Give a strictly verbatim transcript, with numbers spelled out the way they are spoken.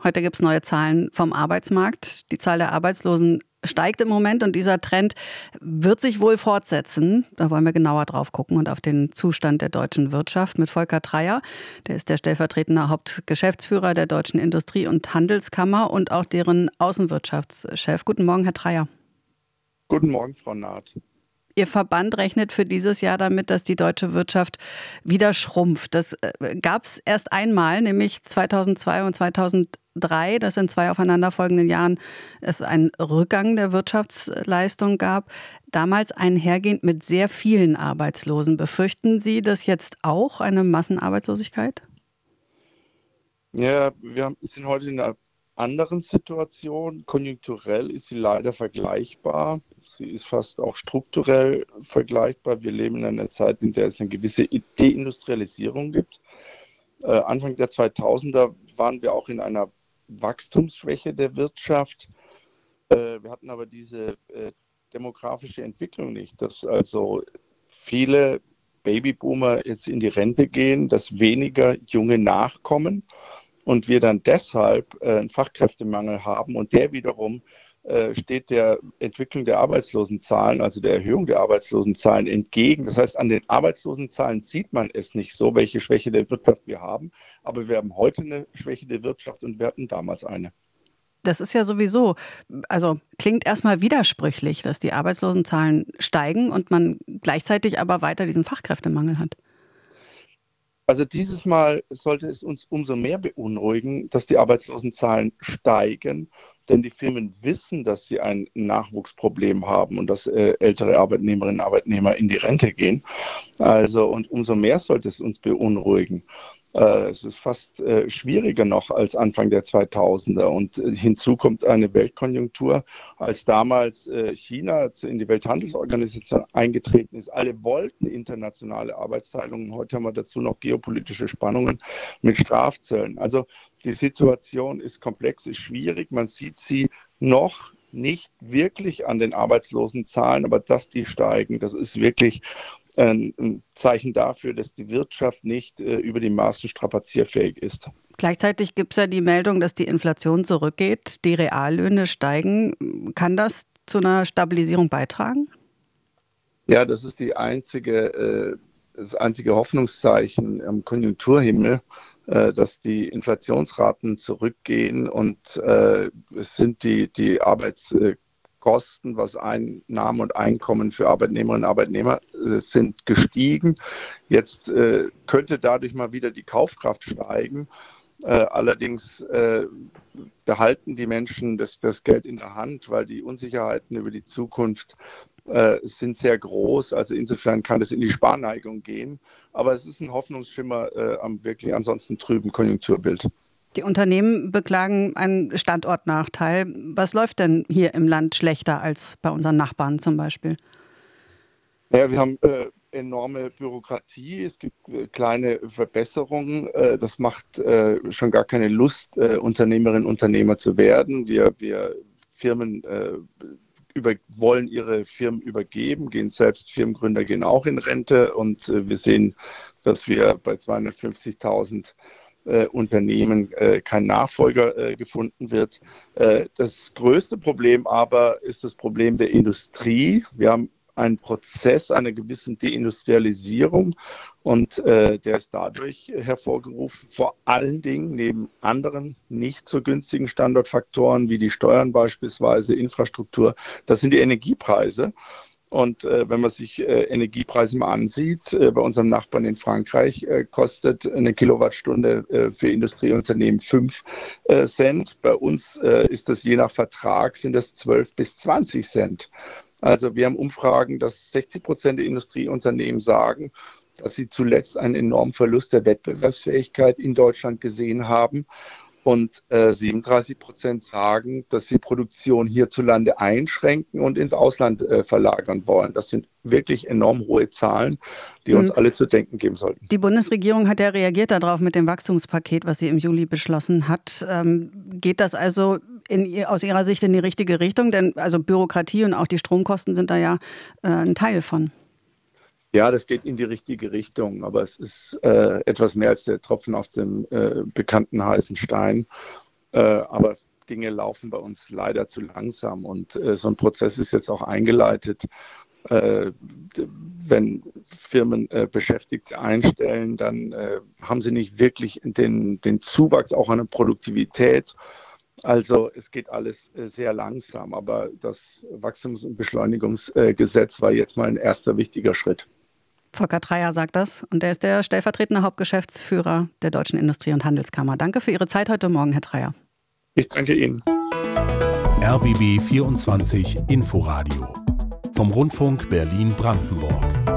Heute gibt es neue Zahlen vom Arbeitsmarkt. Die Zahl der Arbeitslosen steigt im Moment und dieser Trend wird sich wohl fortsetzen. Da wollen wir genauer drauf gucken und auf den Zustand der deutschen Wirtschaft mit Volker Treyer. Der ist der stellvertretende Hauptgeschäftsführer der Deutschen Industrie- und Handelskammer und auch deren Außenwirtschaftschef. Guten Morgen, Herr Treyer. Guten Morgen, Frau Naht. Ihr Verband rechnet für dieses Jahr damit, dass die deutsche Wirtschaft wieder schrumpft. Das gab es erst einmal, nämlich zweitausendzwei und zweitausenddrei. Das in zwei aufeinanderfolgenden Jahren es einen Rückgang der Wirtschaftsleistung gab. Damals einhergehend mit sehr vielen Arbeitslosen. Befürchten Sie das jetzt auch, eine Massenarbeitslosigkeit? Ja, wir haben, sind heute in einer anderen Situation. Konjunkturell ist sie leider vergleichbar. Sie ist fast auch strukturell vergleichbar. Wir leben in einer Zeit, in der es eine gewisse Deindustrialisierung gibt. Äh, Anfang der zweitausender waren wir auch in einer Wachstumsschwäche der Wirtschaft. Äh, wir hatten aber diese äh, demografische Entwicklung nicht, dass also viele Babyboomer jetzt in die Rente gehen, dass weniger junge nachkommen. Und wir dann deshalb äh, einen Fachkräftemangel haben und der wiederum äh, steht der Entwicklung der Arbeitslosenzahlen, also der Erhöhung der Arbeitslosenzahlen entgegen. Das heißt, an den Arbeitslosenzahlen sieht man es nicht so, welche Schwäche der Wirtschaft wir haben. Aber wir haben heute eine Schwäche der Wirtschaft und wir hatten damals eine. Das ist ja sowieso, also klingt erstmal widersprüchlich, dass die Arbeitslosenzahlen steigen und man gleichzeitig aber weiter diesen Fachkräftemangel hat. Also dieses Mal sollte es uns umso mehr beunruhigen, dass die Arbeitslosenzahlen steigen, denn die Firmen wissen, dass sie ein Nachwuchsproblem haben und dass äh, ältere Arbeitnehmerinnen und Arbeitnehmer in die Rente gehen. Also und umso mehr sollte es uns beunruhigen. Äh, es ist fast äh, schwieriger noch als Anfang der zweitausender und äh, hinzu kommt eine Weltkonjunktur. Als damals äh, China in die Welthandelsorganisation eingetreten ist, alle wollten internationale Arbeitsteilungen. Heute haben wir dazu noch geopolitische Spannungen mit Strafzöllen. Also die Situation ist komplex, ist schwierig. Man sieht sie noch nicht wirklich an den Arbeitslosenzahlen, aber dass die steigen, das ist wirklich ein Zeichen dafür, dass die Wirtschaft nicht äh, über die Maßen strapazierfähig ist. Gleichzeitig gibt es ja die Meldung, dass die Inflation zurückgeht, die Reallöhne steigen. Kann das zu einer Stabilisierung beitragen? Ja, das ist die einzige, äh, das einzige Hoffnungszeichen am Konjunkturhimmel, äh, dass die Inflationsraten zurückgehen und äh, es sind die, die Arbeits Kosten, was Einnahmen und Einkommen für Arbeitnehmerinnen und Arbeitnehmer äh, sind gestiegen. Jetzt äh, könnte dadurch mal wieder die Kaufkraft steigen. Äh, allerdings äh, behalten die Menschen das, das Geld in der Hand, weil die Unsicherheiten über die Zukunft äh, sind sehr groß. Also insofern kann es in die Sparneigung gehen. Aber es ist ein Hoffnungsschimmer äh, am wirklich ansonsten trüben Konjunkturbild. Die Unternehmen beklagen einen Standortnachteil. Was läuft denn hier im Land schlechter als bei unseren Nachbarn zum Beispiel? Ja, wir haben äh, enorme Bürokratie. Es gibt äh, kleine Verbesserungen. Äh, das macht äh, schon gar keine Lust, äh, Unternehmerinnen und Unternehmer zu werden. Wir, wir Firmen äh, über, wollen ihre Firmen übergeben, gehen selbst Firmengründer gehen auch in Rente und äh, wir sehen, dass wir bei zweihundertfünfzigtausend Äh, Unternehmen äh, kein Nachfolger äh, gefunden wird. Äh, das größte Problem aber ist das Problem der Industrie. Wir haben einen Prozess einer gewissen Deindustrialisierung und äh, der ist dadurch hervorgerufen, vor allen Dingen neben anderen nicht so günstigen Standortfaktoren wie die Steuern beispielsweise, Infrastruktur, das sind die Energiepreise. Und äh, wenn man sich äh, Energiepreise mal ansieht, äh, bei unserem Nachbarn in Frankreich äh, kostet eine Kilowattstunde äh, für Industrieunternehmen fünf äh, Cent. Bei uns äh, ist das je nach Vertrag, sind das zwölf bis zwanzig Cent. Also wir haben Umfragen, dass sechzig Prozent der Industrieunternehmen sagen, dass sie zuletzt einen enormen Verlust der Wettbewerbsfähigkeit in Deutschland gesehen haben. Und äh, siebenunddreißig Prozent sagen, dass sie Produktion hierzulande einschränken und ins Ausland äh, verlagern wollen. Das sind wirklich enorm hohe Zahlen, die uns alle zu denken geben sollten. Die Bundesregierung hat ja reagiert darauf mit dem Wachstumspaket, was sie im Juli beschlossen hat. Ähm, geht das also in, aus Ihrer Sicht in die richtige Richtung? Denn also Bürokratie und auch die Stromkosten sind da ja äh, ein Teil von. Ja, das geht in die richtige Richtung, aber es ist äh, etwas mehr als der Tropfen auf dem äh, bekannten heißen Stein. Äh, aber Dinge laufen bei uns leider zu langsam und äh, so ein Prozess ist jetzt auch eingeleitet. Äh, wenn Firmen äh, Beschäftigte einstellen, dann äh, haben sie nicht wirklich den, den Zuwachs auch an der Produktivität. Also es geht alles äh, sehr langsam, aber das Wachstums- und Beschleunigungsgesetz äh, war jetzt mal ein erster wichtiger Schritt. Volker Treyer sagt das und er ist der stellvertretende Hauptgeschäftsführer der Deutschen Industrie- und Handelskammer. Danke für Ihre Zeit heute Morgen, Herr Treyer. Ich danke Ihnen. R B B vierundzwanzig Inforadio vom Rundfunk Berlin-Brandenburg.